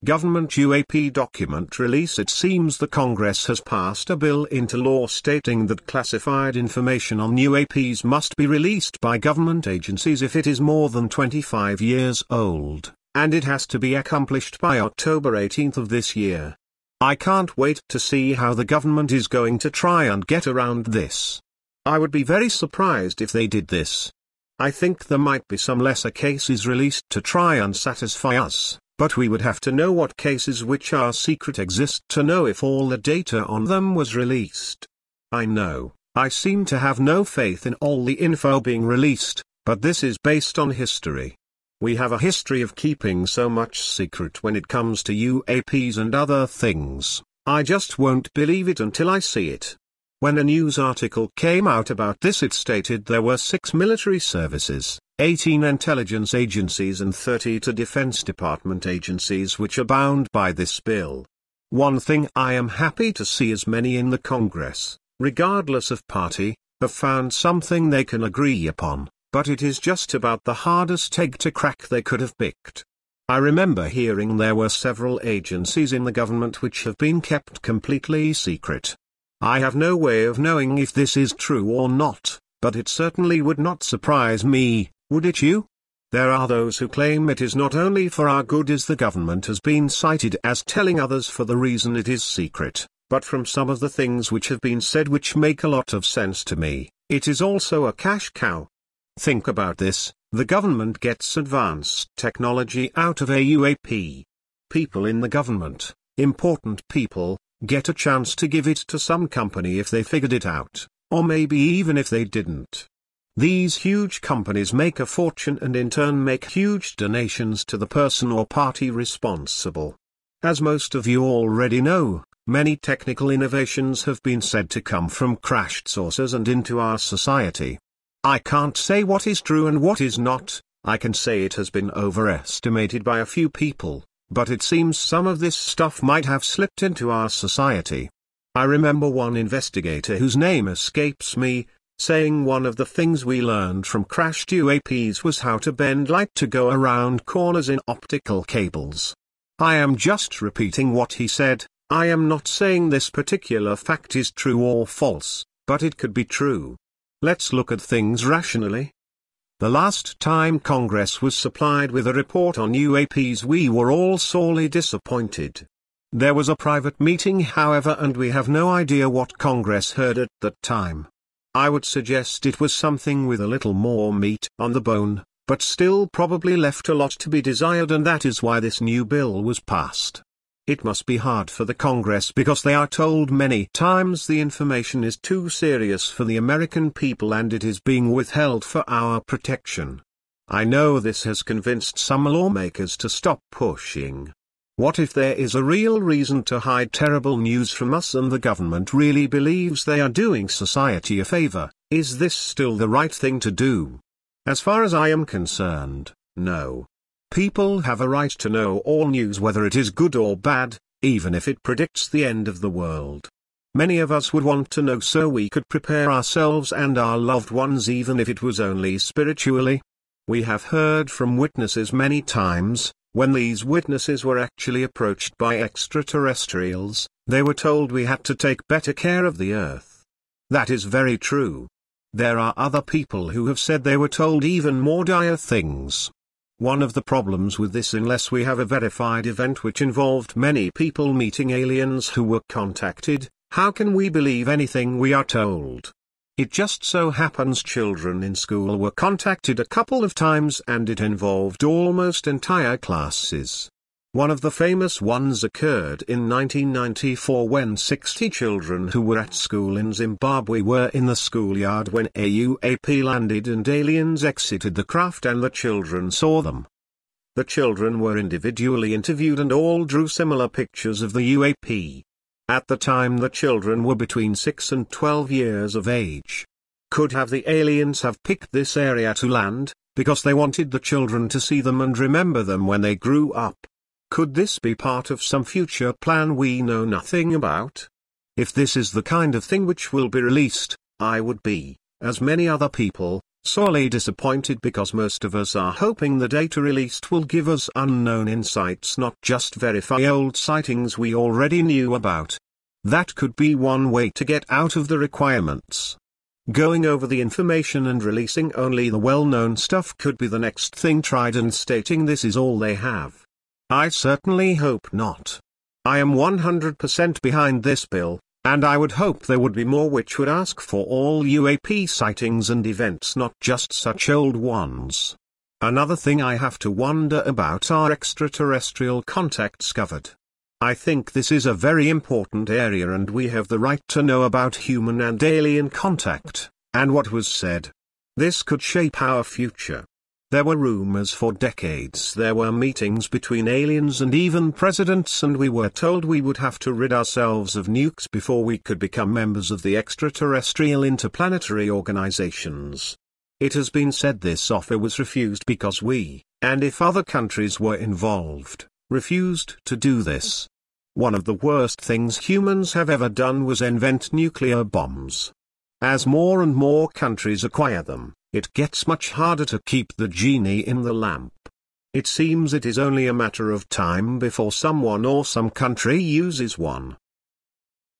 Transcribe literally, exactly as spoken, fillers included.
Government U A P document release. It seems the Congress has passed a bill into law stating that classified information on U A Ps must be released by government agencies if it is more than twenty-five years old, and it has to be accomplished by October eighteenth of this year. I can't wait to see how the government is going to try and get around this. I would be very surprised if they did this. I think there might be some lesser cases released to try and satisfy us, but we would have to know what cases which are secret exist to know if all the data on them was released. I know, I seem to have no faith in all the info being released, but this is based on history. We have a history of keeping so much secret when it comes to U A Ps and other things. I just won't believe it until I see it. When a news article came out about this, it stated there were six military services, eighteen intelligence agencies and thirty-two Defense Department agencies which are bound by this bill. One thing I am happy to see is many in the Congress, regardless of party, have found something they can agree upon, but it is just about the hardest egg to crack they could have picked. I remember hearing there were several agencies in the government which have been kept completely secret. I have no way of knowing if this is true or not, but it certainly would not surprise me, would it you? There are those who claim it is not only for our good, as the government has been cited as telling others for the reason it is secret, but from some of the things which have been said which make a lot of sense to me, it is also a cash cow. Think about this, the government gets advanced technology out of a U A P. People in the government, important people, get a chance to give it to some company if they figured it out, or maybe even if they didn't. These huge companies make a fortune and in turn make huge donations to the person or party responsible. As most of you already know, many technical innovations have been said to come from crashed sources and into our society. I can't say what is true and what is not, I can say it has been overestimated by a few people, but it seems some of this stuff might have slipped into our society. I remember one investigator whose name escapes me, saying one of the things we learned from crashed U A Ps was how to bend light to go around corners in optical cables. I am just repeating what he said. I am not saying this particular fact is true or false, but it could be true. Let's look at things rationally. The last time Congress was supplied with a report on U A Ps, we were all sorely disappointed. There was a private meeting, however, and we have no idea what Congress heard at that time. I would suggest it was something with a little more meat on the bone, but still probably left a lot to be desired, and that is why this new bill was passed. It must be hard for the Congress because they are told many times the information is too serious for the American people and it is being withheld for our protection. I know this has convinced some lawmakers to stop pushing. What if there is a real reason to hide terrible news from us and the government really believes they are doing society a favor? Is this still the right thing to do? As far as I am concerned, no. People have a right to know all news, whether it is good or bad, even if it predicts the end of the world. Many of us would want to know so we could prepare ourselves and our loved ones, even if it was only spiritually. We have heard from witnesses many times, when these witnesses were actually approached by extraterrestrials, they were told we had to take better care of the earth. That is very true. There are other people who have said they were told even more dire things. One of the problems with this, unless we have a verified event which involved many people meeting aliens who were contacted, how can we believe anything we are told? It just so happens children in school were contacted a couple of times and it involved almost entire classes. One of the famous ones occurred in nineteen ninety-four when sixty children who were at school in Zimbabwe were in the schoolyard when a U A P landed and aliens exited the craft and the children saw them. The children were individually interviewed and all drew similar pictures of the U A P. At the time the children were between six and twelve years of age. Could have the aliens have picked this area to land, because they wanted the children to see them and remember them when they grew up? Could this be part of some future plan we know nothing about? If this is the kind of thing which will be released, I would be, as many other people, Sorely disappointed because most of us are hoping the data released will give us unknown insights, not just verify old sightings we already knew about. That could be one way to get out of the requirements. Going over the information and releasing only the well-known stuff could be the next thing tried, and stating this is all they have. I certainly hope not. I am one hundred percent behind this bill, and I would hope there would be more which would ask for all U A P sightings and events, not just such old ones. Another thing I have to wonder about are extraterrestrial contacts covered. I think this is a very important area, and we have the right to know about human and alien contact, and what was said. This could shape our future. There were rumors for decades there were meetings between aliens and even presidents, and we were told we would have to rid ourselves of nukes before we could become members of the extraterrestrial interplanetary organizations. It has been said this offer was refused because we, and if other countries were involved, refused to do this. One of the worst things humans have ever done was invent nuclear bombs. As more and more countries acquire them, it gets much harder to keep the genie in the lamp. It seems it is only a matter of time before someone or some country uses one.